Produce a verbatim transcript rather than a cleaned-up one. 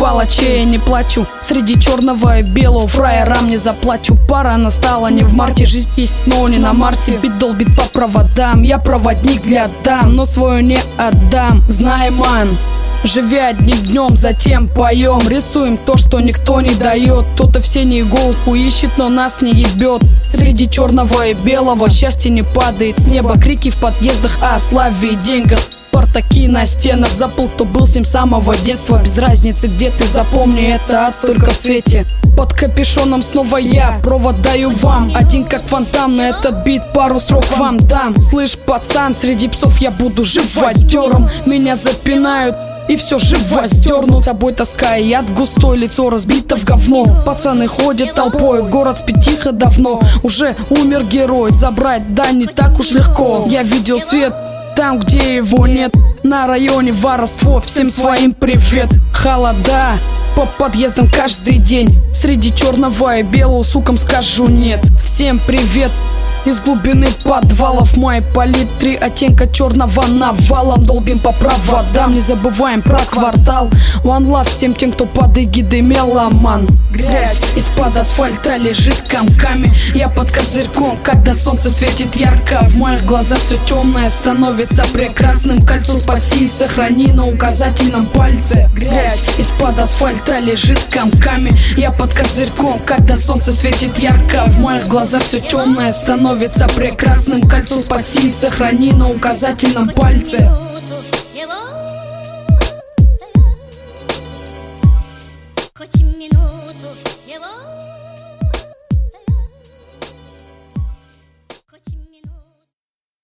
палачей я не плачу. Среди черного и белого фраерам не заплачу. Пора настала не в марте, жизнь есть, но не на Марсе. Бит долбит по проводам, я проводник для дам, но свою не отдам. Знай, ман, живи одним днем, затем поем. Рисуем то, что никто не дает. Кто-то в сене иголку ищет, но нас не ебет. Среди черного и белого счастье не падает с неба. Крики в подъездах о славе и деньгах. Спартаки на стенах, запал, кто был с ним с самого детства. Без разницы, где ты, запомни это, а только в цвете. Под капюшоном снова я провод даю вам. Один как фонтан, на этот бит пару строк вам дам. Слышь, пацан, среди псов я буду живодером. Меня запинают и все живо сдерну. С собой таская яд густой, лицо разбито в говно. Пацаны ходят толпой, город спит тихо давно. Уже умер герой, забрать да не так уж легко. Я видел свет там, где его нет. На районе воровство, всем своим привет. Холода по подъездам каждый день. Среди черного и белого сукам скажу нет. Всем привет из глубины подвалов. Моей палитре оттенка черного навалом. Долбим по проводам, не забываем про квартал. One love всем тем, кто под эгидой меломан. Грязь из-под асфальта лежит комками. Я под козырьком, когда солнце светит ярко. В моих глазах все темное становится прекрасным. Кольцо спаси и сохрани на указательном пальце. Грязь из-под асфальта лежит комками. Я под козырьком, когда солнце светит ярко. В моих глазах все темное становится прекрасным. Кольцо спаси и сохрани на указательном пальце.